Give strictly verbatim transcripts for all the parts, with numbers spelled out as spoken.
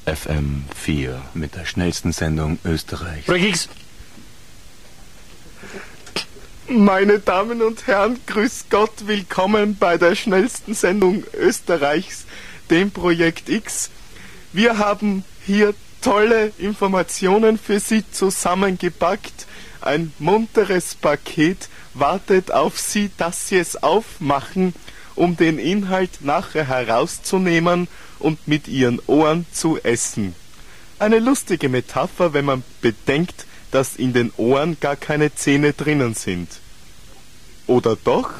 F M vier mit der schnellsten Sendung Österreichs. X. Meine Damen und Herren, grüß Gott, willkommen bei der schnellsten Sendung Österreichs, dem Projekt X. Wir haben hier tolle Informationen für Sie zusammengepackt. Ein munteres Paket wartet auf Sie, dass Sie es aufmachen, um den Inhalt nachher herauszunehmen und mit Ihren Ohren zu essen. Eine lustige Metapher, wenn man bedenkt, dass in den Ohren gar keine Zähne drinnen sind. Oder doch?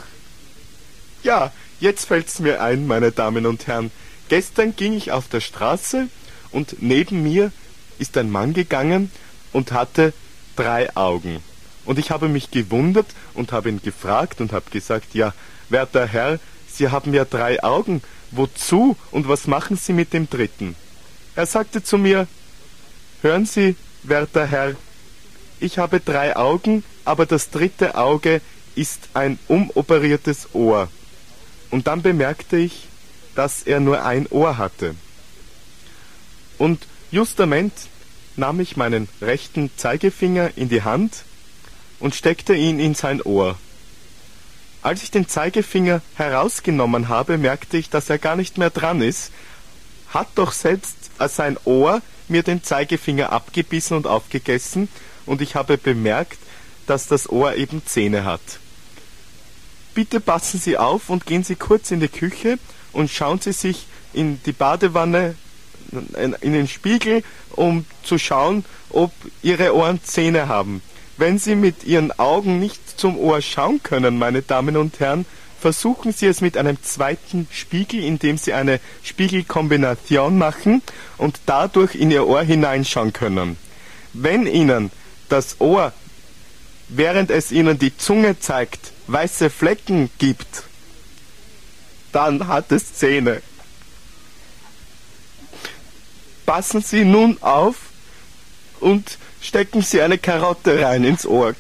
Ja, jetzt fällt's mir ein, meine Damen und Herren. Gestern ging ich auf der Straße und neben mir ist ein Mann gegangen und hatte drei Augen. Und ich habe mich gewundert und habe ihn gefragt und habe gesagt, ja, werter Herr, Sie haben ja drei Augen. Wozu und was machen Sie mit dem dritten? Er sagte zu mir, hören Sie, werter Herr, ich habe drei Augen, aber das dritte Auge ist ein umoperiertes Ohr. Und dann bemerkte ich, dass er nur ein Ohr hatte. Und justament nahm ich meinen rechten Zeigefinger in die Hand und steckte ihn in sein Ohr. Als ich den Zeigefinger herausgenommen habe, merkte ich, dass er gar nicht mehr dran ist, hat doch selbst sein Ohr mir den Zeigefinger abgebissen und aufgegessen, und ich habe bemerkt, dass das Ohr eben Zähne hat. Bitte passen Sie auf und gehen Sie kurz in die Küche und schauen Sie sich in die Badewanne, in den Spiegel, um zu schauen, ob Ihre Ohren Zähne haben. Wenn Sie mit Ihren Augen nicht zum Ohr schauen können, meine Damen und Herren, versuchen Sie es mit einem zweiten Spiegel, indem Sie eine Spiegelkombination machen und dadurch in Ihr Ohr hineinschauen können. Wenn Ihnen das Ohr, während es Ihnen die Zunge zeigt, weiße Flecken gibt, dann hat es Zähne. Passen Sie nun auf und stecken Sie eine Karotte rein ins Ohr,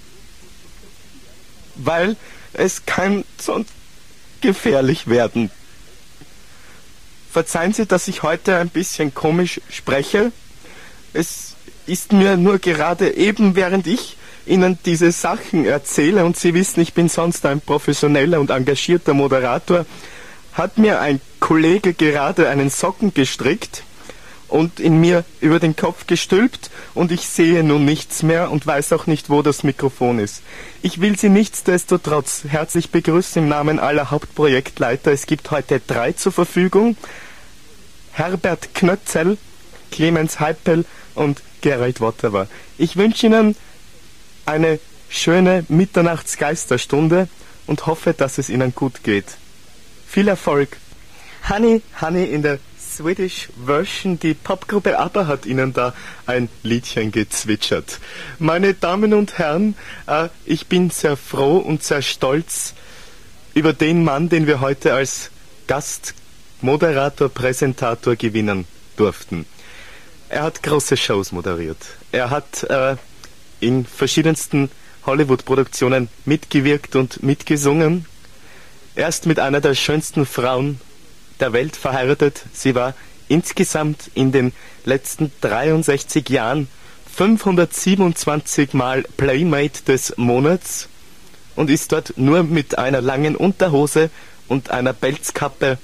weil es kann sonst gefährlich werden. Verzeihen Sie, dass ich heute ein bisschen komisch spreche. Es ist mir nur gerade eben, während ich Ihnen diese Sachen erzähle, und Sie wissen, ich bin sonst ein professioneller und engagierter Moderator, hat mir ein Kollege gerade einen Socken gestrickt und in mir über den Kopf gestülpt, und ich sehe nun nichts mehr und weiß auch nicht, wo das Mikrofon ist. Ich will Sie nichtsdestotrotz herzlich begrüßen im Namen aller Hauptprojektleiter. Es gibt heute drei zur Verfügung: Herbert Knötzel, Clemens Heipel und Gerald Wotterer. Ich wünsche Ihnen eine schöne Mitternachtsgeisterstunde und hoffe, dass es Ihnen gut geht. Viel Erfolg. Honey, Honey in der Swedish Version, die Popgruppe ABBA hat Ihnen da ein Liedchen gezwitschert. Meine Damen und Herren, äh, ich bin sehr froh und sehr stolz über den Mann, den wir heute als Gastmoderator, Präsentator gewinnen durften. Er hat große Shows moderiert. Er hat äh, in verschiedensten Hollywood-Produktionen mitgewirkt und mitgesungen. Er ist mit einer der schönsten Frauen der Welt verheiratet. Sie war insgesamt in den letzten dreiundsechzig Jahren fünfhundertsiebenundzwanzig Mal Playmate des Monats und ist dort nur mit einer langen Unterhose und einer Pelzkappe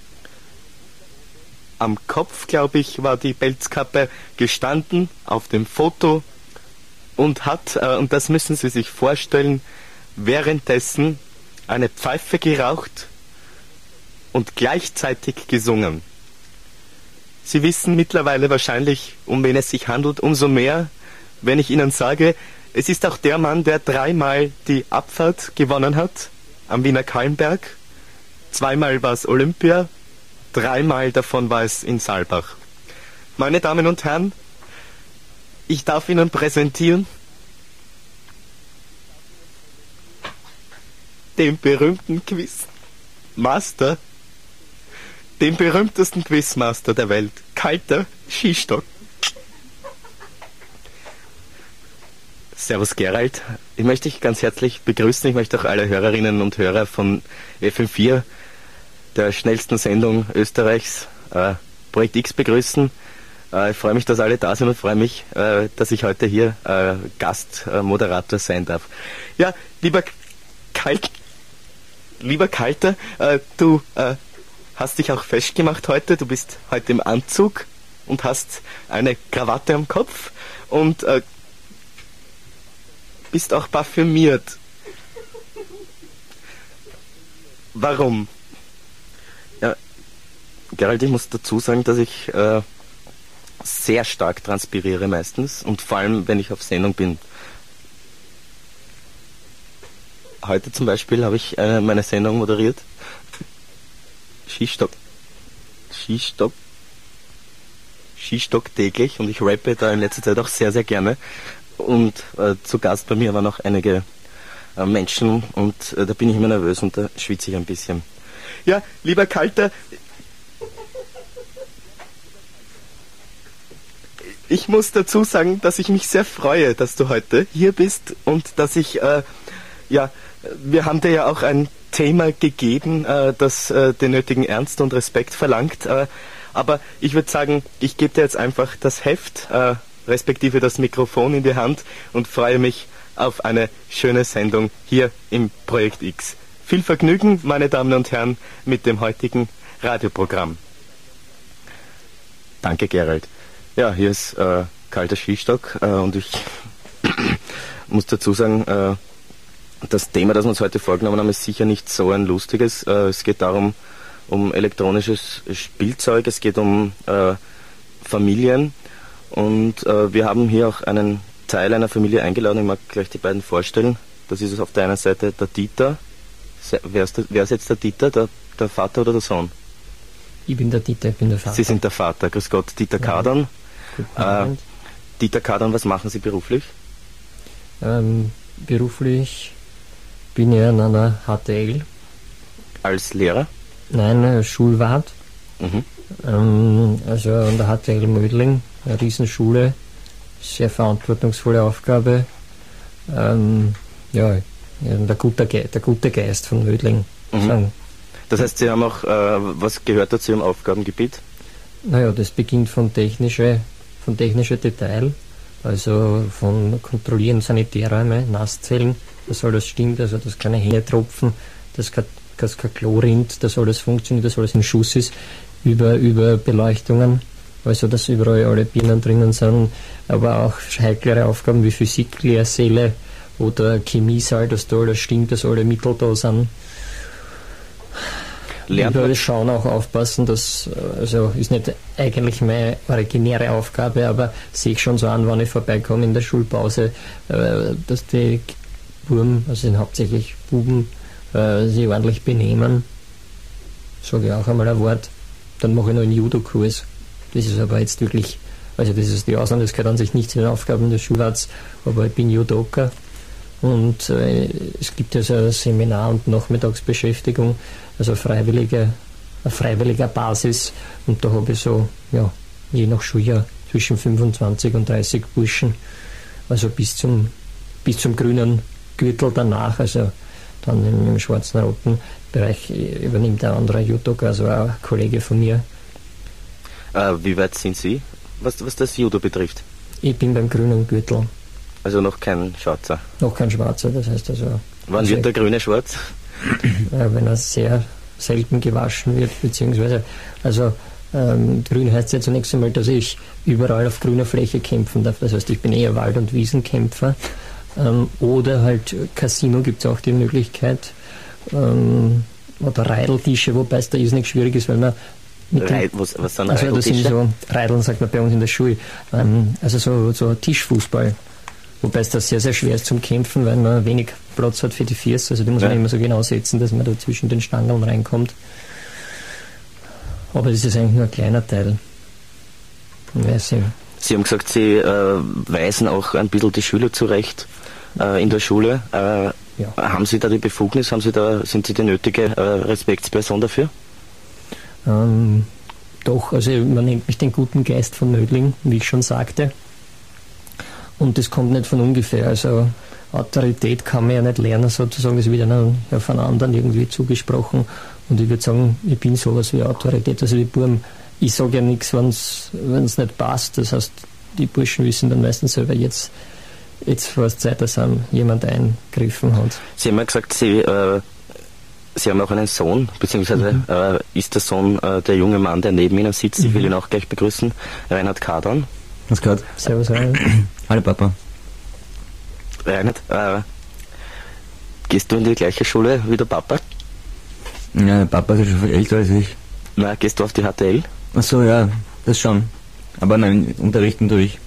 am Kopf, glaube ich, war die Pelzkappe gestanden auf dem Foto und hat, äh, und das müssen Sie sich vorstellen, währenddessen eine Pfeife geraucht und gleichzeitig gesungen. Sie wissen mittlerweile wahrscheinlich, um wen es sich handelt, umso mehr, wenn ich Ihnen sage, es ist auch der Mann, der dreimal die Abfahrt gewonnen hat am Wiener Kallenberg. Zweimal war es Olympia, dreimal davon war es in Saalbach. Meine Damen und Herren, ich darf Ihnen präsentieren den berühmten Quizmaster, den berühmtesten Quizmaster der Welt, Kalter Skistock. Servus Gerald, ich möchte dich ganz herzlich begrüßen. Ich möchte auch alle Hörerinnen und Hörer von F M vier, der schnellsten Sendung Österreichs, äh, Projekt X, begrüßen. Äh, ich freue mich, dass alle da sind und freue mich, äh, dass ich heute hier äh, Gastmoderator äh, sein darf. Ja, lieber Kalt, lieber Kalter, äh, du äh, hast dich auch festgemacht heute. Du bist heute im Anzug und hast eine Krawatte am Kopf und äh, bist auch parfümiert. Warum? Ja, Gerald, ich muss dazu sagen, dass ich äh, sehr stark transpiriere meistens und vor allem, wenn ich auf Sendung bin. Heute zum Beispiel habe ich äh, meine Sendung moderiert. Skistock. Skistock. Skistock täglich und ich rappe da in letzter Zeit auch sehr, sehr gerne. Und äh, zu Gast bei mir waren noch einige äh, Menschen und äh, da bin ich immer nervös und da schwitze ich ein bisschen. Ja, lieber Kalter, ich muss dazu sagen, dass ich mich sehr freue, dass du heute hier bist und dass ich, äh, ja, wir haben dir ja auch ein Thema gegeben, äh, das äh, den nötigen Ernst und Respekt verlangt, äh, aber ich würde sagen, ich gebe dir jetzt einfach das Heft, äh, respektive das Mikrofon in die Hand und freue mich auf eine schöne Sendung hier im Projekt X. Viel Vergnügen, meine Damen und Herren, mit dem heutigen Radioprogramm. Danke, Gerald. Ja, hier ist äh, Kalter Skistock äh, und ich muss dazu sagen, äh, das Thema, das wir uns heute vorgenommen haben, ist sicher nicht so ein lustiges. Äh, es geht darum, um elektronisches Spielzeug, es geht um äh, Familien und äh, wir haben hier auch einen Teil einer Familie eingeladen. Ich mag gleich die beiden vorstellen. Das ist auf der einen Seite der Dieter. Wer ist, der, wer ist jetzt der Dieter, der, der Vater oder der Sohn? Ich bin der Dieter, ich bin der Vater. Sie sind der Vater, grüß Gott. Dieter ja. Kadern. Äh, Dieter Kadern, was machen Sie beruflich? Ähm, beruflich bin ich an einer H T L. Als Lehrer? Nein, äh, Schulwart. Mhm. Ähm, also an der H T L Mödling, eine Riesenschule, sehr verantwortungsvolle Aufgabe. Ähm, ja, der gute, Ge der gute Geist von Mödling. Mhm. Sagen. Das heißt, Sie haben auch, äh, was gehört da zu Ihrem Aufgabengebiet? Naja, das beginnt von technische, von technischer Detail, also von Kontrollieren Sanitärräume, Nasszellen, dass alles stimmt, also dass keine Hände tropfen, dass kein, dass kein Klo rinnt, dass alles funktioniert, dass alles in Schuss ist, über, über Beleuchtungen, also dass überall alle Birnen drinnen sind, aber auch heiklere Aufgaben wie Physik, Lehrsäle oder Chemiesaal, dass da alles stimmt, dass alle Mittel da sind. Lernt man schauen, auch aufpassen, dass, also ist nicht eigentlich meine originäre Aufgabe, aber sehe ich schon so an, wenn ich vorbeikomme in der Schulpause, äh, dass die Buben, also sind hauptsächlich Buben, äh, sich ordentlich benehmen. Sage ich auch einmal ein Wort. Dann mache ich noch einen Judo-Kurs. Das ist aber jetzt wirklich, also das ist die Ausnahme, das gehört an sich nicht zu den Aufgaben des Schularts, aber ich bin Judoka. Und äh, es gibt also ein Seminar und Nachmittagsbeschäftigung, also freiwillige, auf freiwilliger Basis. Und da habe ich so, ja, je nach Schuljahr zwischen fünfundzwanzig und dreißig Burschen, also bis zum, bis zum grünen Gürtel danach, also dann im, im schwarzen-roten Bereich übernimmt der andere Judoka, also auch ein Kollege von mir. Äh, wie weit sind Sie, was, was das Judo betrifft? Ich bin beim grünen Gürtel. Also noch kein Schwarzer? Noch kein Schwarzer, das heißt also... Wann also wird der Grüne schwarz? Äh, wenn er sehr selten gewaschen wird, beziehungsweise, also ähm, grün heißt ja zunächst einmal, dass ich überall auf grüner Fläche kämpfen darf, das heißt, ich bin eher Wald- und Wiesenkämpfer, ähm, oder halt Casino gibt es auch die Möglichkeit, ähm, oder Reideltische, wobei es da irrsinnig schwierig ist, weil man mit Reit, was, was sind also das sind so, Reideln sagt man bei uns in der Schule, ähm, also so, so Tischfußball. Wobei es da sehr, sehr schwer ist zum Kämpfen, weil man wenig Platz hat für die Füße. Also die muss man ja immer so genau setzen, dass man da zwischen den Stangeln reinkommt. Aber das ist eigentlich nur ein kleiner Teil. Sie haben gesagt, Sie äh, weisen auch ein bisschen die Schüler zurecht äh, in der Schule. Äh, ja. Haben Sie da die Befugnis? Haben Sie da, sind Sie die nötige äh, Respektsperson dafür? Ähm, doch, also man nennt mich den guten Geist von Mödling, wie ich schon sagte. Und das kommt nicht von ungefähr, also Autorität kann man ja nicht lernen sozusagen, das wird einem ja von anderen irgendwie zugesprochen und ich würde sagen, ich bin sowas wie Autorität, also die Buben ich sage ja nichts, wenn es nicht passt. Das heißt, die Burschen wissen dann meistens selber, jetzt, jetzt war es Zeit, dass einem jemand eingegriffen hat. Sie haben ja gesagt, Sie, äh, Sie haben auch einen Sohn, beziehungsweise mhm. äh, ist der Sohn äh, der junge Mann, der neben Ihnen sitzt. Ich will mhm. ihn auch gleich begrüßen. Reinhard Kadran. Was gehört? Servus, Reinhard. Hallo Papa. Reinhard, äh, gehst du in die gleiche Schule wie der Papa? Ja, der Papa ist schon viel älter als ich. Na, gehst du auf die H T L? Ach so, ja, das schon. Aber nein, unterrichten tue ich.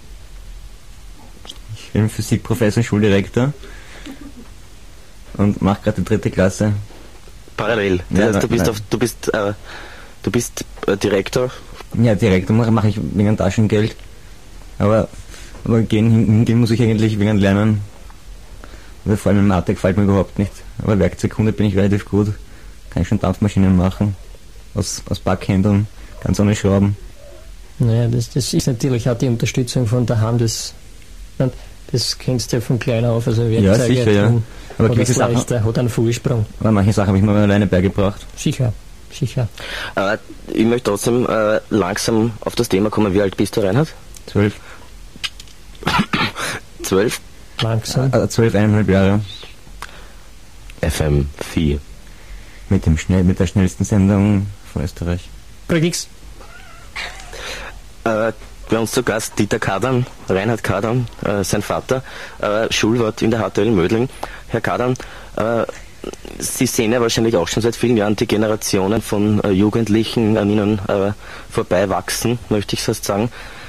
Ich bin Physikprofessor und Schuldirektor und mache gerade die dritte Klasse. Parallel. Das Ja, heißt, du bist, nein. auf, du bist, äh, du bist äh, Direktor. Ja, Direktor mache mach ich wegen Taschengeld. Aber, aber gehen, hingehen muss ich eigentlich wegen Lernen. Weil vor allem in Mathe gefällt mir überhaupt nicht. Aber Werkzeugkunde bin ich relativ gut. Kann ich schon Dampfmaschinen machen. Aus, aus Backhändeln, ganz ohne Schrauben. Naja, das, das ist natürlich auch die Unterstützung von der Hand. Das, das kennst du ja von klein auf. Also Ja, sicher, ja. Aber hat gewisse das Sachen, leichter, hat einen Vorsprung. aber manche Sachen habe ich mir alleine beigebracht. Sicher, sicher. Äh, ich möchte trotzdem äh, langsam auf das Thema kommen. Wie alt bist du, Reinhard? Zwölf, Zwölf? Langsam. äh, zwölf, eineinhalb Jahre. F M vier. Mit dem schnell, mit der schnellsten Sendung von Österreich. Predix. Äh, bei uns zu Gast Dieter Kadran, Reinhard Kadran, äh, sein Vater, äh, Schulwart in der H T L Mödling. Herr Kadran, äh, Sie sehen ja wahrscheinlich auch schon seit vielen Jahren die Generationen von äh, Jugendlichen an Ihnen äh, vorbei wachsen, möchte ich fast sagen.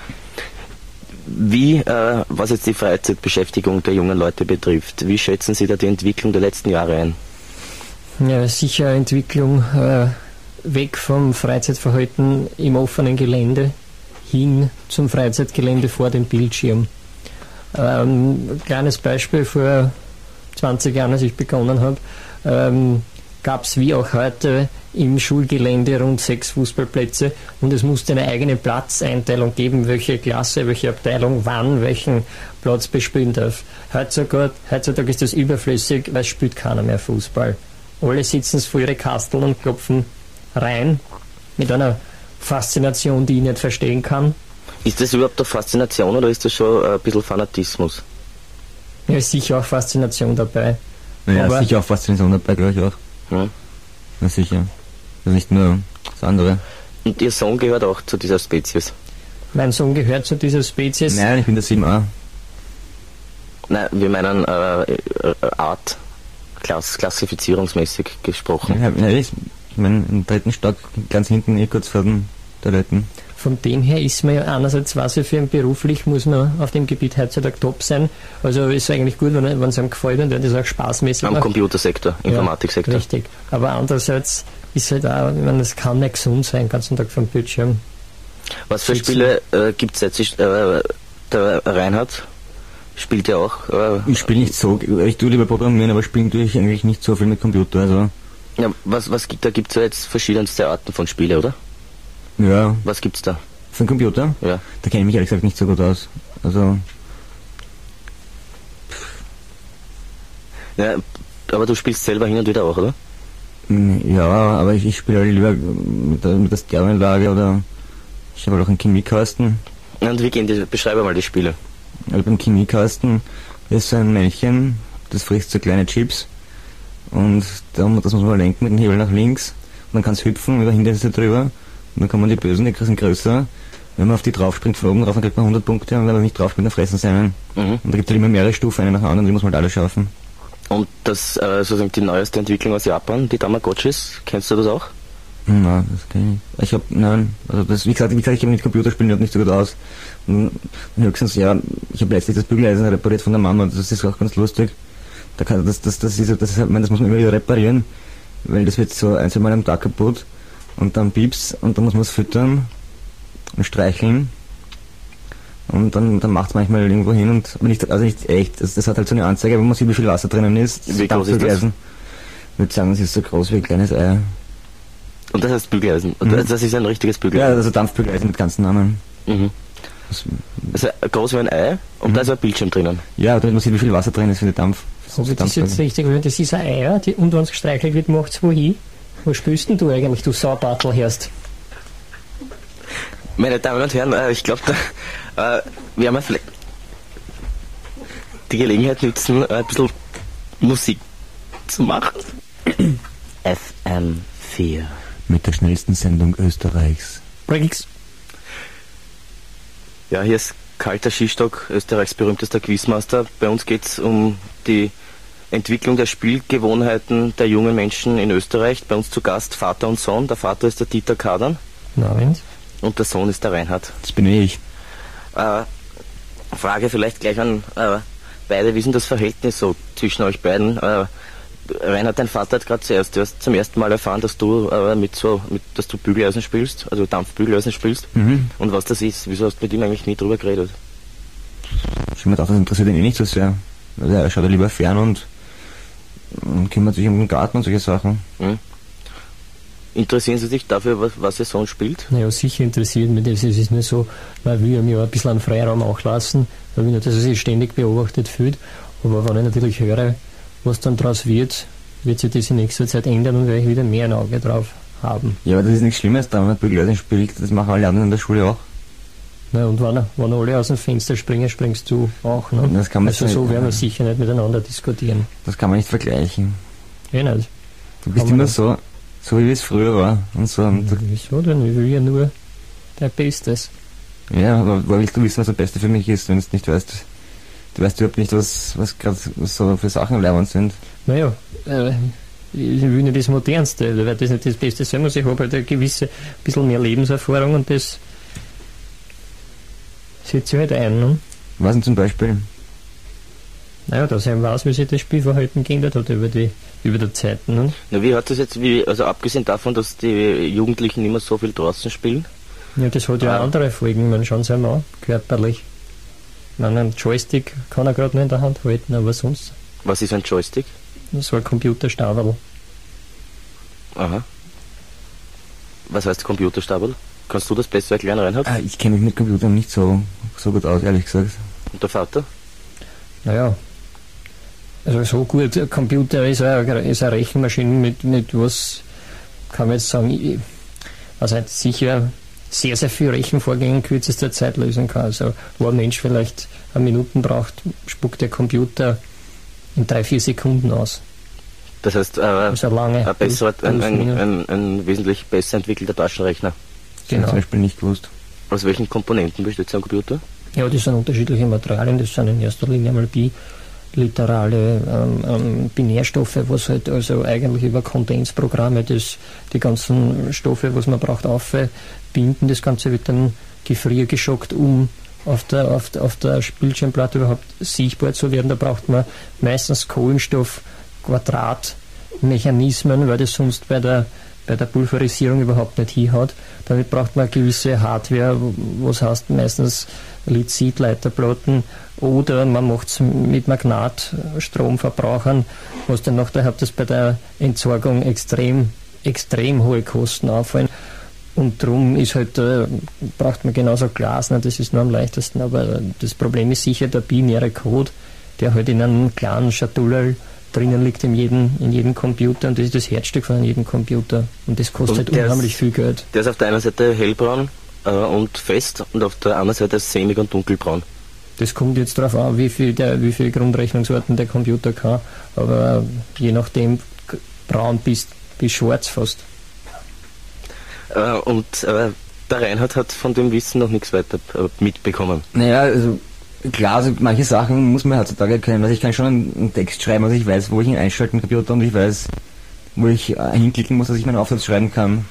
Wie, äh, was jetzt die Freizeitbeschäftigung der jungen Leute betrifft, wie schätzen Sie da die Entwicklung der letzten Jahre ein? Ja, sicher eine Entwicklung äh, weg vom Freizeitverhalten im offenen Gelände hin zum Freizeitgelände vor dem Bildschirm. Ähm, kleines Beispiel, vor zwanzig Jahren, als ich begonnen habe, ähm, gab es wie auch heute im Schulgelände rund sechs Fußballplätze und es musste eine eigene Platzeinteilung geben, welche Klasse, welche Abteilung wann welchen Platz bespielen darf. Heutzutage, heutzutage ist das überflüssig, weil es spielt keiner mehr Fußball. Alle sitzen vor ihre Kasteln und klopfen rein mit einer Faszination, die ich nicht verstehen kann. Ist das überhaupt eine Faszination oder ist das schon ein bisschen Fanatismus? Ja, ist sicher auch Faszination dabei. Naja, Aber- sicher auch Faszination dabei, glaube ich auch. Ja. Na sicher. Das ist nicht nur das andere. Und Ihr Sohn gehört auch zu dieser Spezies? Mein Sohn gehört zu dieser Spezies. Nein, ich bin der sieben a. Nein, wir meinen äh, äh, Art, Klass, klassifizierungsmäßig gesprochen. Ja, ja, ich ich meine, im dritten Stock, ganz hinten, eh kurz vor den Toiletten. Von dem her ist man ja einerseits, was für ein beruflich muss man auf dem Gebiet heutzutage top sein. Also ist eigentlich gut, wenn wenn es einem gefällt und wenn das auch spaßmäßig Am macht. Computersektor, Informatiksektor. Ja, richtig. Aber andererseits ist halt auch, ich meine, es kann nicht gesund sein, den ganzen Tag vom Bildschirm. Was für Sitzen. Spiele äh, gibt es jetzt? Ich, äh, der Reinhard spielt ja auch. Äh, Ich spiele nicht so, ich tue lieber programmieren, aber spielen tue ich eigentlich nicht so viel mit Computer, also. ja, was, was gibt, da gibt es ja jetzt verschiedenste Arten von Spiele, oder? Ja, Was gibt's da? für den Computer? Ja. Da kenne ich mich ehrlich gesagt nicht so gut aus. Also, ja. Aber du spielst selber hin und wieder auch, oder? mm, ja, aber ich, ich spiele halt lieber mit der, mit der Stereoanlage oder ich habe halt auch einen Chemiekasten. Und wie gehen die? Beschreibe mal die Spiele. Also beim Chemiekasten ist so ein Männchen, das frisst so kleine Chips und da, das muss man lenken mit dem Hebel nach links und dann kann es hüpfen mit der Hinderisse drüber und dann kann man die Bösen, die sind größer. Wenn man auf die draufspringt von oben drauf, dann kriegt man hundert Punkte und wenn man nicht draufspringt, dann fressen sie einen. Mhm. Und da gibt es halt immer mehrere Stufen, eine nach der anderen, die muss man halt alle schaffen. Und das, äh, sozusagen die neueste Entwicklung aus Japan, die Tamagotchis, kennst du das auch? Nein, das kann ich. Ich hab, nein, also das, wie gesagt, wie gesagt, ich habe mit Computerspielen überhaupt nicht so gut aus. Und höchstens, ja, ich habe letztlich das Bügeleisen repariert von der Mama, das ist auch ganz lustig. Da kann, das, das, das ist, das ist, ich meine, das muss man immer wieder reparieren, weil das wird so ein, zwei Mal am Tag kaputt und dann piepst und dann muss man es füttern und streicheln. Und dann, dann macht es manchmal irgendwo hin und, aber nicht, also nicht echt, das, das hat halt so eine Anzeige, wo man sieht, wie viel Wasser drinnen ist. Wie groß ist das? Ich würde sagen, es ist so groß wie ein kleines Ei. Und das heißt Bügeleisen. Und Mhm. das ist ein richtiges Ja, Bügeleisen. also Dampfbügeleisen mit ganzen Namen. Mhm. Das, Also groß wie ein Ei und Mhm. da ist ein Bildschirm drinnen. ja, damit man sieht, wie viel Wasser drin ist für die Dampf. Habe ich das jetzt richtig gehört? Das ist ein Eier, die, und wenn es gestreichelt wird, macht es wohin? Wo spielst denn du eigentlich, du Saubartel, herst? Meine Damen und Herren, äh, ich glaube, da äh, werden wir vielleicht die Gelegenheit nutzen, äh, ein bisschen Musik zu machen. F M vier. Mit der schnellsten Sendung Österreichs. Breaks. Ja, hier ist Kalter Skistock, Österreichs berühmtester Quizmaster. Bei uns geht es um die Entwicklung der Spielgewohnheiten der jungen Menschen in Österreich. Bei uns zu Gast Vater und Sohn. Der Vater ist der Dieter Kadern. Nein. Und der Sohn ist der Reinhard. Das bin ich. Äh, Frage vielleicht gleich an äh, beide. Wie ist denn das Verhältnis so zwischen euch beiden? Äh, Reinhard, dein Vater hat gerade zuerst, du hast zum ersten Mal erfahren, dass du äh, mit so, mit, dass du Bügeleisen spielst, also Dampfbügeleisen spielst. Mhm. Und was das ist. Wieso hast du mit ihm eigentlich nie drüber geredet? Ich habe mir gedacht, das interessiert ihn eh nicht so sehr. Also er schaut ja lieber fern und, und kümmert sich um den Garten und solche Sachen. Hm? Interessieren Sie sich dafür, was, was Ihr Sohn spielt? Naja, sicher interessiert mich das. Es ist nicht so, man will ihm ja ein bisschen einen Freiraum auch lassen, weil ich nicht, dass er sich ständig beobachtet fühlt. Aber wenn ich natürlich höre, was dann daraus wird, wird sich das in nächster Zeit ändern und werde ich wieder mehr ein Auge drauf haben. Ja, aber das ist nichts Schlimmes, da man Bügeleisen spielt, das machen alle anderen in der Schule auch. Na, und wenn, wenn alle aus dem Fenster springen, springst du auch. Ne? Das kann man also nicht, so werden wir ja. sicher nicht miteinander diskutieren. Das kann man nicht vergleichen. Eh nicht. Du bist Aber immer nicht. so, so wie es früher war. Und so. Und du, Wieso denn? Ich will ja nur der Bestes. ja, aber woher willst du wissen, was das Beste für mich ist, wenn du es nicht weißt? Du weißt überhaupt nicht, was, was gerade so für Sachen leibend sind. Naja, äh, ich will nicht das Modernste, weil das nicht das Beste sein muss. Ich habe halt eine gewisse, bisschen mehr Lebenserfahrung und das setze ich halt ein. Ne? Was denn zum Beispiel? Naja, dass ich weiß, wie sich das Spielverhalten geändert hat über die, über die Zeiten. Ne? Na, wie hat das jetzt, wie, also abgesehen davon, dass die Jugendlichen nicht mehr so viel draußen spielen? Ja, das hat ja Ah. auch andere Folgen, man schauen Sie mal an, körperlich. Ich meine, einen Joystick kann er gerade nicht in der Hand halten, aber sonst, Was ist ein Joystick? so ein Computerstabel. Aha. Was heißt Computerstabel? Kannst du das besser erklären, Reinhard? Ah, ich kenne mich mit Computern nicht so, so gut aus, ehrlich gesagt. Und der Vater? Naja, also so gut, der Computer ist eine, ist eine Rechenmaschine, mit, mit was kann man jetzt sagen, ich, also sicher sehr, sehr viel Rechenvorgänge in kürzester Zeit lösen kann. Also wo ein Mensch vielleicht eine Minute braucht, spuckt der Computer in drei, vier Sekunden aus. Das heißt, äh, Also lange. ein, besserer, ein, ein, Minus. ein, ein wesentlich besser entwickelter Taschenrechner. Das habe ich Genau. zum Beispiel nicht gewusst. Aus welchen Komponenten besteht so ein Computer? Ja, das sind unterschiedliche Materialien, das sind in erster Linie einmal biliterale ähm, ähm, Binärstoffe, was halt also eigentlich über Kondensprogramme das, die ganzen Stoffe, was man braucht, aufbinden. Das Ganze wird dann gefriergeschockt, um auf der, auf, der, auf der Bildschirmplatte überhaupt sichtbar zu werden. Da braucht man meistens Kohlenstoff-Quadrat-Mechanismen, weil das sonst bei der bei der Pulverisierung überhaupt nicht hinhaut. Damit braucht man gewisse Hardware, was heißt meistens Lithium-Leiterplatten, oder man macht es mit Magnatstromverbrauchern, was dann nachher hat, dass bei der Entsorgung extrem, extrem hohe Kosten auffallen. Und darum ist halt, äh, braucht man genauso Glas, ne? Das ist nur am leichtesten, aber das Problem ist sicher der binäre Code, der halt in einem kleinen Schatuller drinnen liegt in jedem, in jedem Computer, und das ist das Herzstück von jedem Computer, und das kostet Und der unheimlich ist- viel Geld. Der ist auf der einen Seite hellbraun äh, und fest und auf der anderen Seite sämig und dunkelbraun. Das kommt jetzt darauf an, wie viel, der, wie viel Grundrechnungsarten der Computer kann, aber je nachdem k- braun bis, bis schwarz fast. Äh, und äh, der Reinhard hat von dem Wissen noch nichts weiter äh, mitbekommen. Naja, also klar, also manche Sachen muss man heutzutage können. Also ich kann schon einen, einen Text schreiben, also ich weiß, wo ich ihn einschalten kann, Computer, und ich weiß, wo ich äh, hinklicken muss, dass ich meinen Aufsatz schreiben kann.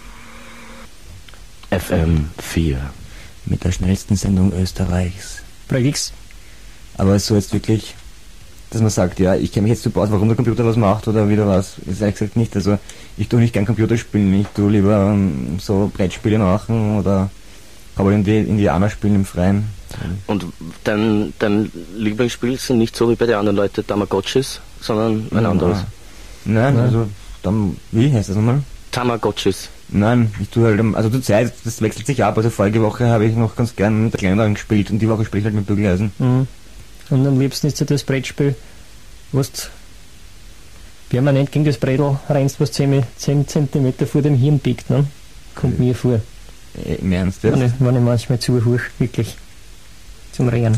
F M vier. Mit der schnellsten Sendung Österreichs. Breaks. Aber so jetzt wirklich, dass man sagt, ja, ich kenne mich jetzt super aus, warum der Computer was macht oder wieder was, ist ehrlich gesagt nicht. Also ich tue nicht gern Computer spielen, ich tue lieber ähm, so Brettspiele machen oder aber in die Indianer spielen im Freien. Und dein, dein Lieblingsspiel sind nicht so wie bei den anderen Leuten Tamagotchis, sondern ein Ja. anderes. Nein, Nein. also dann, wie heißt das nochmal? Tamagotchis. Nein, ich tue halt, am- also zur Zeit, das wechselt sich ab, also vorige Woche habe ich noch ganz gern mit der Kleineren gespielt und die Woche spiele ich halt mit Bügeleisen. Mhm. Und am liebsten ist ja das Brettspiel, was du permanent gegen das Brettel rennst, was zehn Zentimeter vor dem Hirn biegt, ne? Kommt mir vor. Äh, Im Ernst jetzt? Wenn ich, wenn ich manchmal zuhöre, wirklich. Zum Reden.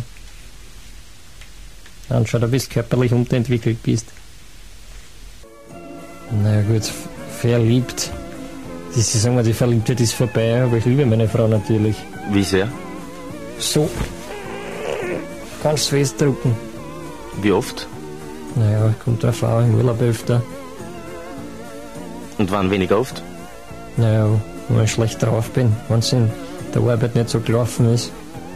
Dann schau, du bist körperlich unterentwickelt bist. Naja gut, f- verliebt. Sie sagen, die Verliebtheit ist vorbei, aber ich liebe meine Frau natürlich. Wie sehr? So. Kannst du festdrucken. Wie oft? Naja, kommt eine Frau im Urlaub öfter. Und wann weniger oft? Naja, wenn ich schlecht drauf bin, wenn es in der Arbeit nicht so gelaufen ist.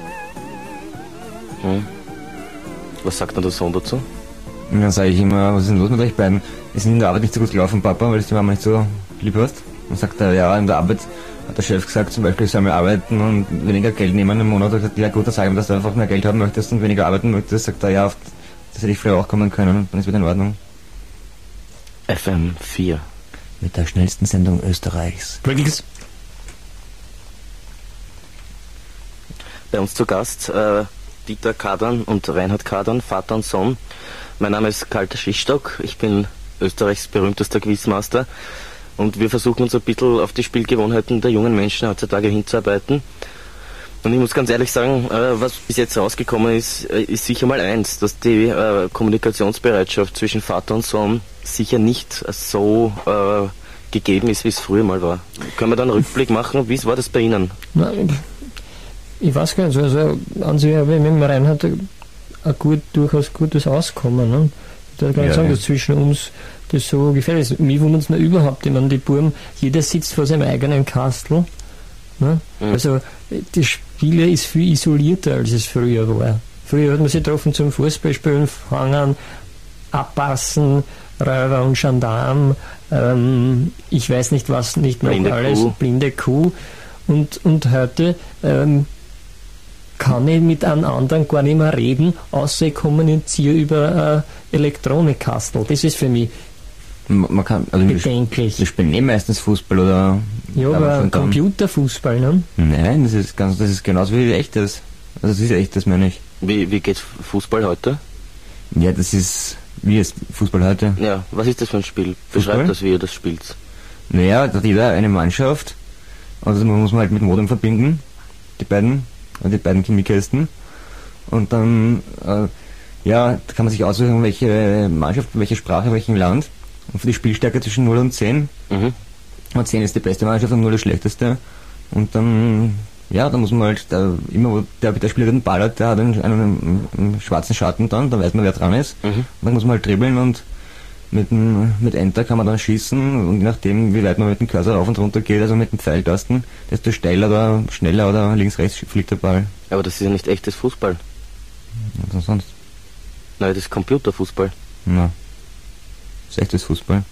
Hm. Was sagt dann der Sohn dazu? Und dann sage ich immer, was ist denn los mit euch beiden? Ist in der Arbeit nicht so gut gelaufen, Papa, weil du die Mama nicht so lieb hast? Dann sagt er, ja, in der Arbeit hat der Chef gesagt, zum Beispiel, ich soll mehr arbeiten und weniger Geld nehmen im Monat. Er hat gesagt, ja gut, dann sag ihm, dass du einfach mehr Geld haben möchtest und weniger arbeiten möchtest. Sagt er, ja, auf das hätte ich früher auch kommen können und dann ist wieder in Ordnung. F M vier. Mit der schnellsten Sendung Österreichs. Wirklich? Bei uns zu Gast äh, Dieter Kadern und Reinhard Kadern, Vater und Sohn. Mein Name ist Kalter Schichtstock, ich bin Österreichs berühmtester Quizmaster und wir versuchen uns ein bisschen auf die Spielgewohnheiten der jungen Menschen heutzutage hinzuarbeiten. Und ich muss ganz ehrlich sagen, äh, was bis jetzt rausgekommen ist, äh, ist sicher mal eins, dass die äh, Kommunikationsbereitschaft zwischen Vater und Sohn sicher nicht so äh, gegeben ist, wie es früher mal war. Können wir da einen Rückblick machen? Wie war das bei Ihnen? Nein, ich weiß gar nicht, so, also an sich habe ich mit dem Reinhard ein gut, durchaus gutes Auskommen. Ne? Ich würde gar nicht Ja, sagen, ja. dass zwischen uns das so gefährlich ist. Mich wundert es noch überhaupt. Ich meine, die Buben, jeder sitzt vor seinem eigenen Kastel. Ne? Mhm. Also die Spiele ist viel isolierter, als es früher war. Früher hat man sich getroffen zum Fußballspielen, Fangen, Abpassen, Räuber und Gendarm, ähm, ich weiß nicht was, nicht noch Blinde alles, Kuh. blinde Kuh. Und, und heute ähm, kann ich mit einem anderen gar nicht mehr reden, außer ich kommuniziere über äh, Elektronikkastel. Das ist für mich Man man kann, also wir, sp- bedenklich. wir spielen eh meistens Fußball oder... Ja, aber schon dann- Computerfußball, ne? Nein, das ist ganz, das ist genauso wie echtes. Also das ist echtes, meine ich. Wie, wie geht Fußball heute? Ja, das ist, wie ist Fußball heute? Ja, was ist das für ein Spiel? Fußball? Beschreibt das, wie ihr das spielt. Naja, da hat jeder eine Mannschaft, also man muss man halt mit Modem verbinden, die beiden, also die beiden Chemiekästen. Und dann, äh, ja, da kann man sich aussuchen, welche Mannschaft, welche Sprache, welchen Land. Und für die Spielstärke zwischen null und zehn. Mhm. Und zehn ist die beste Mannschaft und null die schlechteste. Und dann, ja, da muss man halt, da, immer wo der, der Spieler den Ball hat, der hat einen, einen, einen schwarzen Schatten dann, da weiß man, wer dran ist. Mhm. Und dann muss man halt dribbeln und mit, dem, mit Enter kann man dann schießen und je nachdem, wie weit man mit dem Cursor rauf und runter geht, also mit den Pfeiltasten, desto steiler oder schneller oder links-rechts fliegt der Ball. Aber das ist ja nicht echtes Fußball. Was sonst? Nein, das ist Computerfußball. Na. Das ist echtes Fußball.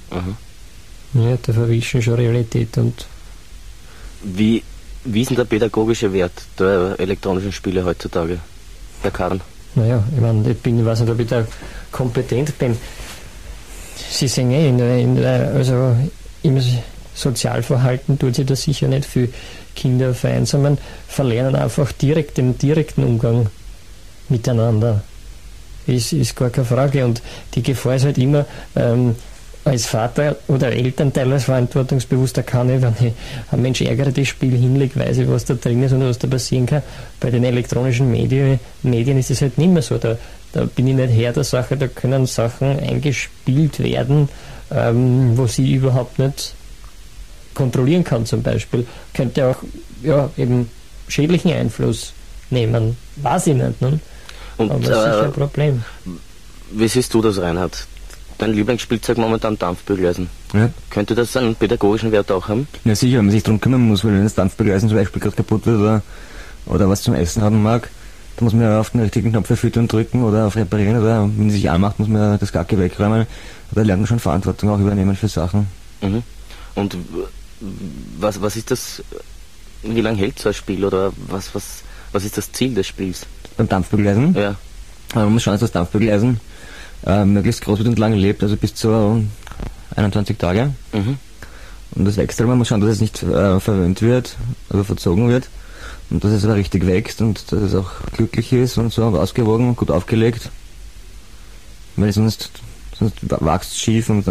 Mhm. Ja, da verwischen schon Realität und Wie, wie ist denn der pädagogische Wert der elektronischen Spiele heutzutage? Herr Karren? naja, ich meine, ich bin, ich weiß nicht, ob ich da kompetent bin. Sie sehen eh, in, der- in, der- also im Sozialverhalten tut sich da sicher nicht für Kinder vereinsamen, verlernen einfach direkt den direkten Umgang miteinander. Ist, ist gar keine Frage. Und die Gefahr ist halt immer, ähm, als Vater oder Elternteil als verantwortungsbewusster kann ich, wenn ich ein Mensch ärgere, das Spiel hinlegt, weiß ich, was da drin ist und was da passieren kann. Bei den elektronischen Medien, Medien ist es halt nicht mehr so. Da, da bin ich nicht Herr der Sache, da können Sachen eingespielt werden, ähm, wo sie überhaupt nicht kontrollieren kann zum Beispiel. Könnte auch ja, eben schädlichen Einfluss nehmen. Weiß ich nicht. Ne? Und Aber das ist sicher äh, ein Problem. wie siehst du das, Reinhard? Dein Lieblingsspielzeug momentan Dampfbügeleisen. Ja. Könnte das einen pädagogischen Wert auch haben? Ja sicher, wenn man sich darum kümmern muss, weil wenn das Dampfbügeleisen zum Beispiel gerade kaputt wird oder, oder was zum Essen haben mag, dann muss man ja auf den richtigen Knopf für Füttern drücken oder auf Reparieren oder wenn es sich anmacht, muss man ja das Gacke wegräumen. Da lernt man schon Verantwortung auch übernehmen für Sachen. Mhm. Und w- was, was ist das, wie lange hält so ein Spiel oder was, was, was ist das Ziel des Spiels? Beim Dampfbügeleisen, Ja. aber man muss schauen, dass das Dampfbügeleisen äh, möglichst groß wird und lange lebt, also bis zu einundzwanzig Tage. Mhm. Und das wächst, aber man muss schauen, dass es nicht äh, verwöhnt wird, also verzogen wird. Und dass es aber richtig wächst und dass es auch glücklich ist und so ausgewogen, gut aufgelegt. Weil sonst, sonst wächst es schief und dann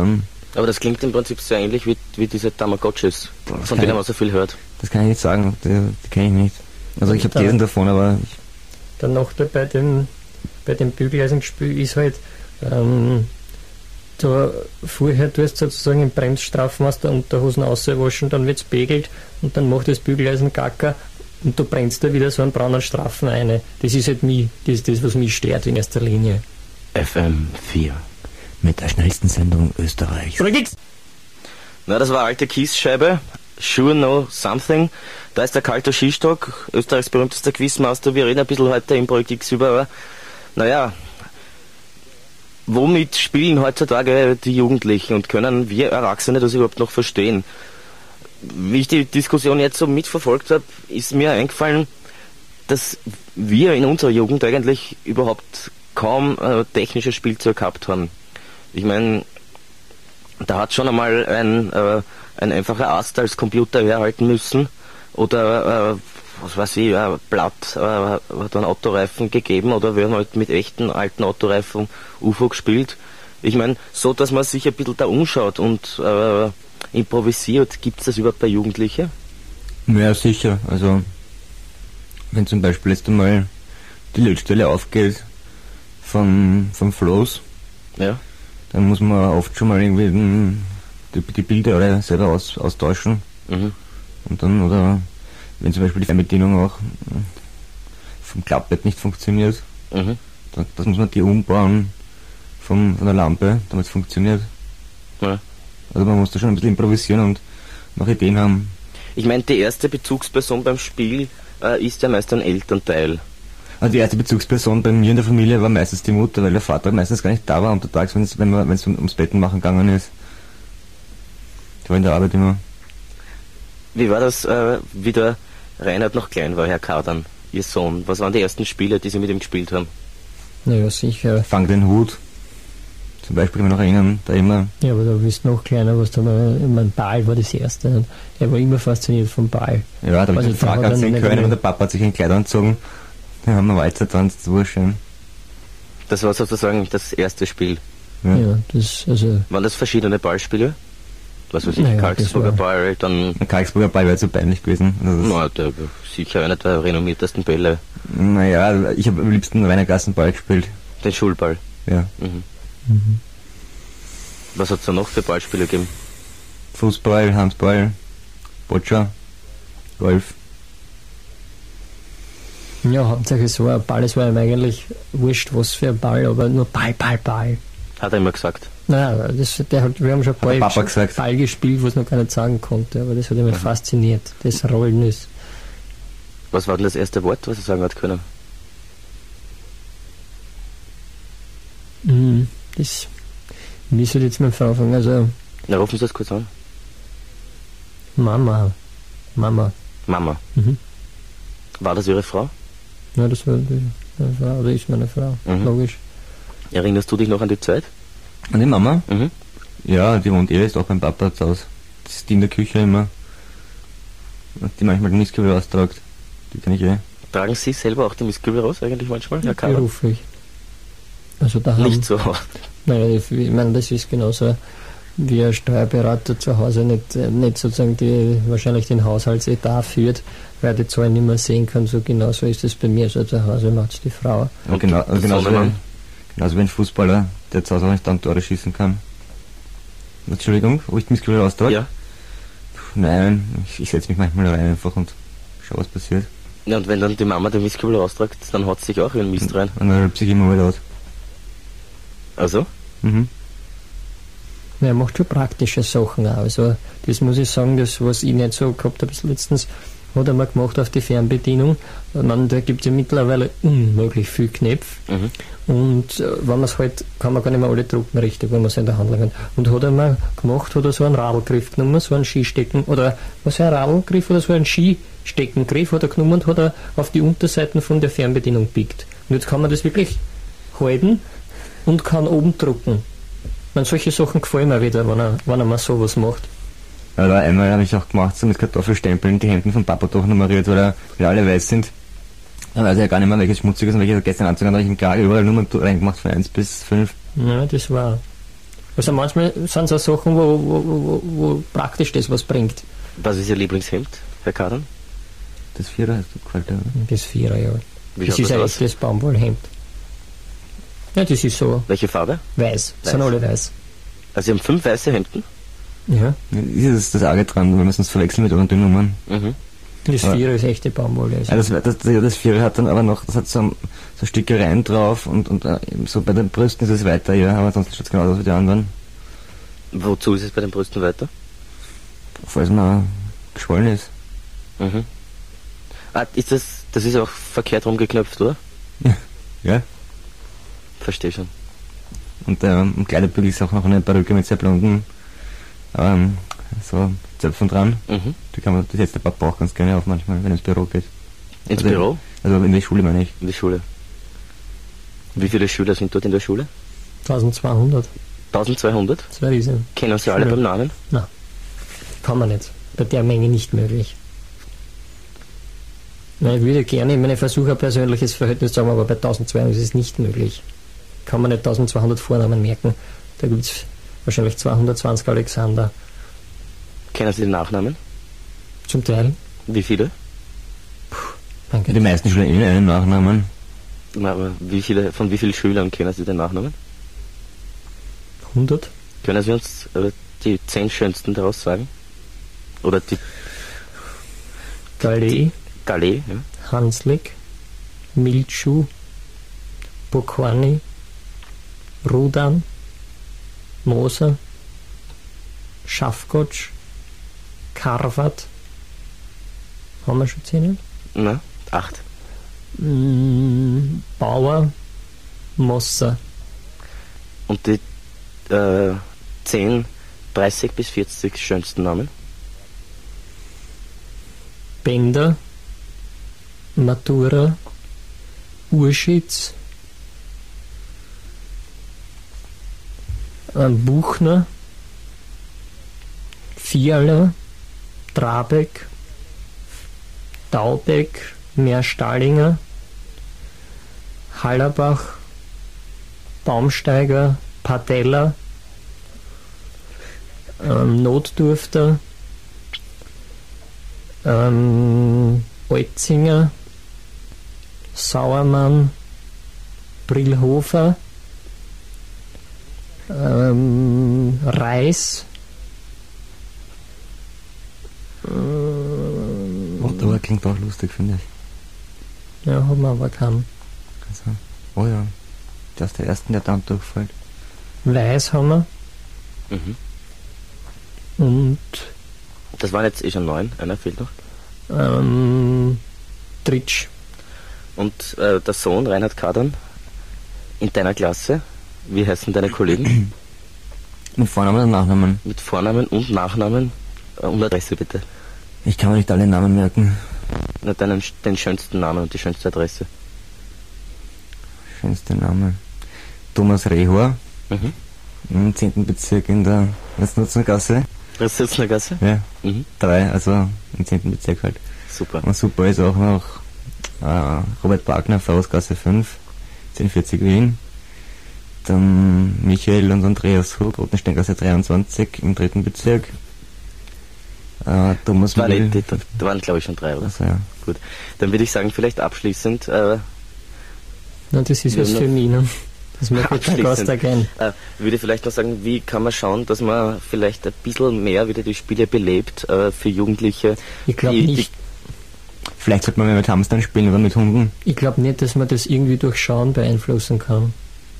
Aber das klingt im Prinzip sehr ähnlich wie, wie diese Tamagotchis, Boah, das von kann denen ich- man so viel hört. Das kann ich nicht sagen, die, die kenne ich nicht. Also ich habe Da- gelesen davon, aber ich, Der Nachteil bei dem, bei dem Bügeleisenspiel ist halt, ähm, da vorher tust du sozusagen im Bremsstrafmaster Unterhosen auswaschen, dann wird's begelt und dann macht das Bügeleisen Gacker und du brennst da wieder so einen braunen Strafen eine. Das ist halt mich, das ist das, was mich stört in erster Linie. F M vier. Mit der schnellsten Sendung Österreichs. Oder geht's? Na, das war alte Kiesscheibe. Sure Know Something. Da ist der Kalte Skistock, Österreichs berühmtester Quizmaster. Wir reden ein bisschen heute im Projekt X über, aber naja, womit spielen heutzutage die Jugendlichen und können wir Erwachsene das überhaupt noch verstehen? Wie ich die Diskussion jetzt so mitverfolgt habe, ist mir eingefallen, dass wir in unserer Jugend eigentlich überhaupt kaum äh, technisches Spielzeug gehabt haben. Ich meine, da hat schon einmal ein, äh, ein einfacher Ast als Computer herhalten müssen oder äh, was weiß ich, ein Blatt äh, hat einen Autoreifen gegeben oder wir haben halt mit echten alten Autoreifen U F O gespielt. Ich meine, so dass man sich ein bisschen da umschaut und äh, improvisiert, gibt es das überhaupt bei Jugendlichen? ja sicher, also wenn zum Beispiel jetzt einmal die Lötstelle aufgeht von, von Floß, Ja. dann muss man oft schon mal irgendwie den, die, die Bilder alle selber aus, austauschen. Mhm. Und dann, oder wenn zum Beispiel die Fernbedienung auch äh, vom Klappbett nicht funktioniert, Mhm. dann das muss man die umbauen vom, von der Lampe, damit es funktioniert. Ja. Also man muss da schon ein bisschen improvisieren und noch Ideen haben. Ich meine, die erste Bezugsperson beim Spiel äh, ist ja meist ein Elternteil. Also die erste Bezugsperson bei mir in der Familie war meistens die Mutter, weil der Vater meistens gar nicht da war untertags, wenn's, wenn man, wenn es ums Betten machen gegangen ist. Der war in der Arbeit immer. Wie war das, äh, wie der Reinhard noch klein war, Herr Kadern, Ihr Sohn? Was waren die ersten Spiele, die Sie mit ihm gespielt haben? Naja, sicher. Fang den Hut. Zum Beispiel, kann ich mich noch erinnern, da immer. Ja, aber da bist du noch kleiner, was da mal, ich mein Ball war das erste. Und er war immer fasziniert vom Ball. Ja, da habe Also ich den da hat Frag er ansehen nicht können mehr- und der Papa hat sich ein Kleid angezogen. Dann haben wir weiter tanzt, das war schön. Das war sozusagen das erste Spiel. Ja. Ja, das, also, Waren das verschiedene Ballspiele? Was weiß ich, Naja, Karlsburger das Ball, dann, Ein Karlsburger Ball wäre zu peinlich gewesen. Also na, der, sicher einer der renommiertesten Bälle, das, naja, ich habe am liebsten Rainer Gassenball gespielt. den Schulball. Ja. Mhm. Was hat es da noch für Ballspiele gegeben? Fußball, Handball, Boccia, Golf. ja, Hauptsache es war ein Ball, es war ihm eigentlich wurscht, was für ein Ball, aber nur Ball, Ball, Ball. Hat er immer gesagt. Naja, das, der hat, wir haben schon der Ball, Papa gesagt. Ball gespielt, was noch gar nicht sagen konnte, aber das hat mich fasziniert, das Rollen ist. Was war denn das erste Wort, was er sagen hat können? Mhm, das, wie soll ich jetzt mal anfangen? Also, Na, rufen Sie das kurz an. Mama, Mama, Mama. mhm. War das Ihre Frau? Ja, das war die, meine Frau, oder ist meine Frau, Mhm. logisch. Erinnerst du dich noch an die Zeit? Und die Mama? Mhm. Ja, die wohnt eh, ist auch beim Papa zu Hause. Das ist die in der Küche immer. Und die manchmal den Mistkübel austragt. Die kann ich eh. Tragen Sie selber auch die Mistkübel raus eigentlich manchmal, Herr Kader? Beruflich. Also da haben, Nicht so. naja, ich, ich meine, das ist genauso wie ein Steuerberater zu Hause nicht, äh, nicht sozusagen die, wahrscheinlich den Haushaltsetat führt, weil die Zahlen nicht mehr sehen kann, so genauso ist es bei mir, so zu Hause macht es die Frau. Und genau, der also genauso, wie, Sonnemann? genauso wie ein Fußballer, der zu Hause auch nicht dann Tore schießen kann. Entschuldigung, ob ich den Mistkübel austrage? Ja. Nein, ich, ich setze mich manchmal rein einfach und schau, was passiert. Ja, und wenn dann die Mama den Mistkübel raustragt, dann hat sie sich auch ihren Mist rein. Und dann rülpst sich immer wieder aus. Also? Mhm. Ja, er macht schon praktische Sachen auch. Also, das muss ich sagen, das, was ich nicht so gehabt habe letztens, hat er mal gemacht auf die Fernbedienung. Man, da gibt es ja mittlerweile unmöglich viel Knöpfe. Mhm. Und äh, wenn man es halt, kann man gar nicht mehr alle drucken richtig, wenn man es in der Hand hat. Und hat er mal gemacht, hat er so einen Radlgriff genommen, so einen Skistecken, oder was ein Radlgriff oder so einen Skisteckengriff hat er genommen und hat er auf die Unterseiten von der Fernbedienung biegt. Und jetzt kann man das wirklich halten und kann oben drucken. Man, solche Sachen gefallen mir wieder, wenn er, wenn er mal sowas macht. Also einmal habe ich auch gemacht, so mit Kartoffelstempeln die Hemden vom Papa durchnummeriert, weil er, weil alle weiß sind. Dann weiß er ja gar nicht mehr, welches schmutzig ist und welches gestern Anzug hat, habe ich im Kragen überall Nummern reingemacht von eins bis fünf. Ja, das war. Also manchmal sind es auch Sachen, wo, wo, wo, wo praktisch das was bringt. Was ist Ihr Lieblingshemd, Herr Kadern? Das Vierer hast du gefällt, ja. Das Vierer, ja. Wie Das schaut ist ein das aus? echtes Baumwollhemd. Ja, das ist so Welche Farbe? weiß. Weiß. Sind alle weiß. Also Sie haben fünf weiße Hemden? Ja. Ja, das ist das Arge dran, wir müssen es verwechseln mit anderen Nummern. Mhm. Das Ja. Vierer ist echte Baumwolle. Also. Ja, das, das, das, ja, das Vierer hat dann aber noch, das hat so, ein- so Stickereien drauf und, und äh, so bei den Brüsten ist es weiter, ja, aber sonst schaut es genau aus wie die anderen. Wozu ist es bei den Brüsten weiter? Falls man geschwollen ist. Mhm. Ah, ist das, das ist auch verkehrt rumgeknöpft, oder? Ja. Verstehe schon. Und ähm, im Kleiderbügel ist auch noch eine Perücke mit sehr blonden ähm, so Zöpfen dran. Mhm. Die kann man, das setzt der Papa auch ganz gerne auf manchmal, wenn er ins Büro geht. Ins also, Büro? Also in die Schule meine ich. In die Schule. Wie viele Schüler sind dort in der Schule? zwölfhundert. zwölfhundert? Das wäre riesig. Kennen Sie alle Schule. beim Namen? Kann man nicht. Bei der Menge nicht möglich. Na, ich würde gerne, ich meine, ich versuche ein persönliches Verhältnis zu haben, aber bei zwölfhundert ist es nicht möglich. Kann man nicht zwölfhundert Vornamen merken. Da gibt es wahrscheinlich zweihundertzwanzig Alexander. Kennen Sie den Nachnamen? Zum Teil. Wie viele? Mein Gott. Die meisten Schüler in einen Nachnamen. Na, aber wie viele, von wie vielen Schülern kennen Sie den Nachnamen? hundert? Können Sie uns äh, die zehn schönsten daraus sagen? Oder die Gallet, Gallet? Ja? Hanslik, Mildschuh, Bokorny, Rudan, Moser, Schafgotsch, Karvat. Haben wir schon zehn? Na, acht. Mm, Bauer, Mosser, Und die äh, zehn, dreißig bis vierzig schönsten Namen? Bender, Matura, Urschitz, ähm, Buchner, Fiala, Drabeck, Daubeck, Meerstallinger, Hallerbach, Baumsteiger, Padella, ähm, Notdurfter, ähm, Altzinger, Sauermann, Brillhofer, ähm, Reis, ähm, Ottawa klingt auch lustig, finde ich. ja, haben wir aber keinen. Also, oh ja, der ist der ersten, der dann durchfällt. Weiß haben wir Mhm. und Das waren jetzt eh schon neun, einer fehlt noch. ähm, Tritsch, Und äh, der Sohn, Reinhard Kadern, in deiner Klasse, wie heißen deine Kollegen? Mit Vornamen und Nachnamen. Mit Vornamen und Nachnamen äh, und Adresse bitte. Ich kann mir nicht alle Namen merken. Na, deinen, den schönsten Namen und die schönste Adresse. Schönster Name. Thomas Rehor, Mhm. im zehnten Bezirk in der Westnutzergasse. Restsitzner Gasse? Ja, Mhm. drei, also im zehnten Bezirk halt. Super. Und super ist auch noch äh, Robert Wagner, Faustgasse fünf, zehn vierzig Wien. Dann Michael und Andreas Hug, Rotensteingasse dreiundzwanzig im dritten Bezirk. Äh, Thomas Das waren, Mill. die, da waren glaube ich schon drei, oder? Also, ja. Gut. Dann würde ich sagen, vielleicht abschließend, äh, na, das ist Ja, was na- für mich, ne? Das mag ich der Gast Abschließend. gern. äh, würde ich vielleicht noch sagen, wie kann man schauen, dass man vielleicht ein bisschen mehr wieder die Spiele belebt äh, für Jugendliche. Ich glaube die- nicht, Vielleicht sollte man mehr mit Hamstern spielen oder mit Hunden. ich glaube nicht, dass man das irgendwie durch Schauen beeinflussen kann.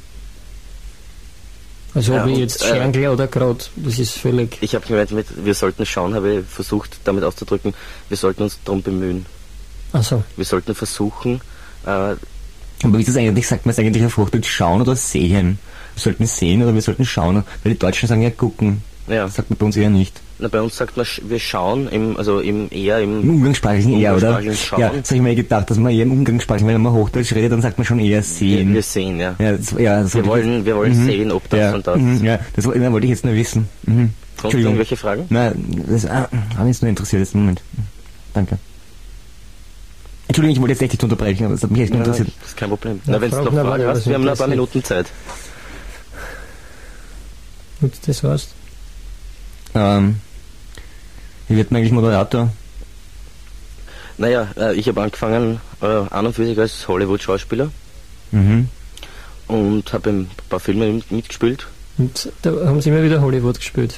Also Ja, ob ich und, jetzt äh, Scherngel oder Grad, das ist völlig. Ich habe gemeint, mit, wir sollten schauen, habe ich versucht damit auszudrücken, wir sollten uns darum bemühen. Also, Wir sollten versuchen, äh, Aber wie ist das eigentlich, sagt man es eigentlich auf Hochdeutsch schauen oder sehen? Wir sollten sehen oder wir sollten schauen, weil die Deutschen sagen ja gucken. ja, Das sagt man bei uns eher nicht. na, bei uns sagt man, sch- wir schauen im, also im eher im, Im Umgangssprachlichen eher, oder? Umgangssprachlichen Schauen. Ja, das habe ich mir gedacht, dass man eher im Umgangssprachlichen, wenn man Hochdeutsch redet, dann sagt man schon eher wir, sehen. wir sehen, ja. Ja, das, ja, das Wir wollte ich wollen, wir wollen Mhm. sehen, ob das ja, und das. mhm, ja, das woll- ja, wollte ich jetzt nur wissen. Mhm. Sonst Entschuldigung. irgendwelche Fragen? Nein, das ah, hat mich jetzt nur interessiert, jetzt Moment. Danke. Entschuldigung, ich wollte jetzt echt nicht unterbrechen, aber das hat mich echt nur Ja, interessiert. das ist kein Problem. Na, Na, wenn du frag noch mal, Fragen was hast, wir haben noch ein paar interessiert. Minuten Zeit. Und das heißt? Ähm, wie wird man eigentlich Moderator? Naja, äh, ich habe angefangen äh, an und für sich als Hollywood-Schauspieler Mhm. und habe ein paar Filme mitgespielt. Und da haben sie immer wieder Hollywood gespielt.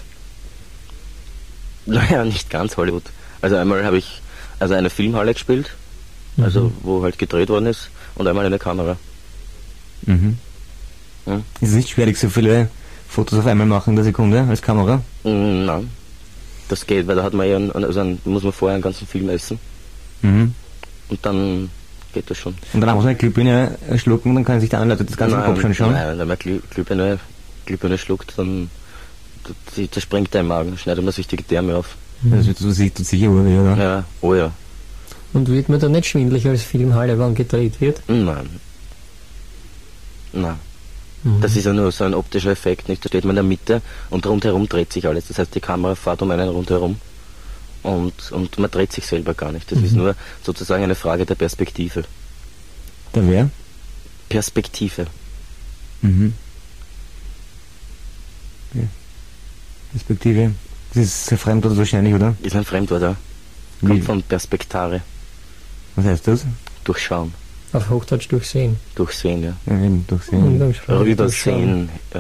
Naja, nicht ganz Hollywood. Also einmal habe ich also eine Filmhalle gespielt, Mhm. also wo halt gedreht worden ist, und einmal eine Kamera. Mhm. Hm? Ist es nicht schwierig, so viele Fotos auf einmal machen in der Sekunde als Kamera? Mm, nein, das geht, weil da hat man ja, einen, also einen, muss man vorher einen ganzen Film essen Mhm. und dann geht das schon. Und danach muss man eine Glühbirne schlucken und dann können sich die anderen Leute das Ganze im Kopf schon schauen. Nein, wenn man Glüh, Glühbirne, Glühbirne schluckt, dann da, da springt der im Magen, schneidet man sich die Gedärme auf. Das wird so sich tut sicher urweh, oder? Ja, oh ja. Und wird man da nicht schwindelig als Filmhalle, wann gedreht wird? Nein. Nein. Mhm. Das ist ja nur so ein optischer Effekt, nicht? Da steht man in der Mitte und rundherum dreht sich alles. Das heißt, die Kamera fährt um einen rundherum und, und man dreht sich selber gar nicht. Das Mhm. ist nur sozusagen eine Frage der Perspektive. Der wer? Perspektive. Mhm. Okay. Perspektive. Das ist sehr Fremdwort wahrscheinlich, oder? Ist ein Fremdwort, ja. Wie? Kommt von Perspektare. Was heißt das? Durchschauen. Auf Hochdeutsch durchsehen. Durchsehen, ja. Ja, eben, Und durchsehen. dann schreibe ich Rübersehen, äh,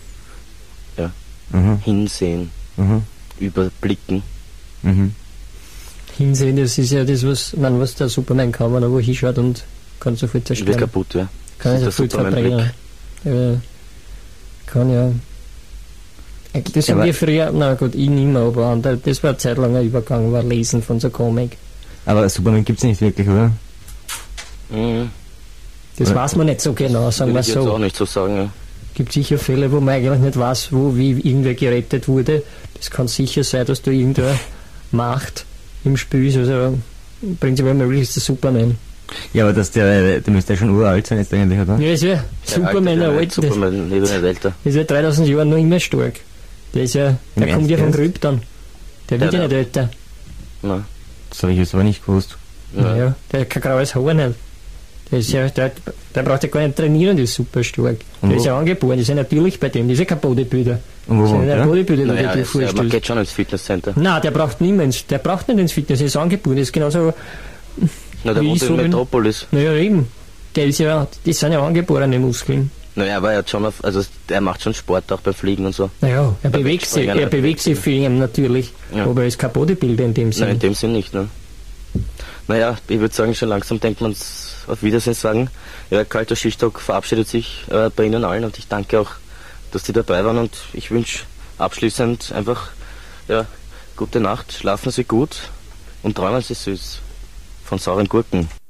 Mhm. hinsehen, Mhm. überblicken. Mhm. Hinsehen, das ist ja das, was, man, was der Superman kann, wenn er wo hinschaut und kann sofort Wird zerstören. kaputt, ja. Kann Das er ist der sofort verbrennen. Superman-Blick. Ja, kann ja. Das haben Aber- wir früher, na gut, ich nicht mehr, aber andere, das war eine Zeit lang ein Übergang, war Lesen von so Comic. Aber Superman gibt's nicht wirklich, oder? Mhm. Das Ja. weiß man nicht so genau, sagen Will wir ich jetzt auch so. nicht so sagen, ja. Gibt sicher Fälle, wo man eigentlich nicht weiß, wo, wie irgendwer gerettet wurde. Das kann sicher sein, dass da irgendwer Macht im Spiel ist. Also prinzipiell möglich ist der Superman. Ja, aber dass der, der müsste ja schon uralt sein jetzt eigentlich, oder? Ja, das wäre Der Superman, Alte, der der Alte. Das, Superman, nicht, nicht älter. das wäre dreitausend Jahre noch immer stark. Der ist ja, der Im kommt ja Ernst von jetzt? Krypton. Der wird Der- ja nicht älter. Nein. Das habe ich jetzt aber nicht gewusst. Ja. Naja, der hat kein graues Haar nicht. Der, ist ja, der, der braucht ja gar nicht trainieren, der ist super stark. Und Der wo- ist ja angeboren, das ist ja natürlich bei dem, das ist ja kein Bodybuilder. Und wo Das ist wohnt ja der? ein Bodybuilder, Naja, der dir es, ja, man vorstellt. geht schon ins Fitnesscenter. Nein, der braucht niemals, der braucht nicht ins Fitness, der ist angeboren, das ist genauso, Na, der Wie wohnt so in ein- Metropolis. naja eben, der ist ja, das sind ja angeborene Muskeln. Naja, aber er hat schon auf, also er macht schon Sport auch beim Fliegen und so. Naja, er Beim bewegt sich, Springen, er ja. bewegt sich für ihn natürlich, Ja. aber er ist kein Bodybuilder in dem Nein, in Sinne. dem Sinn nicht, ne? Naja, ich würde sagen, schon langsam denkt man auf Wiedersehen sagen. Ja, kalter Skistock verabschiedet sich äh, bei Ihnen allen und ich danke auch, dass Sie dabei waren und ich wünsche abschließend einfach, ja, gute Nacht, schlafen Sie gut und träumen Sie süß von sauren Gurken.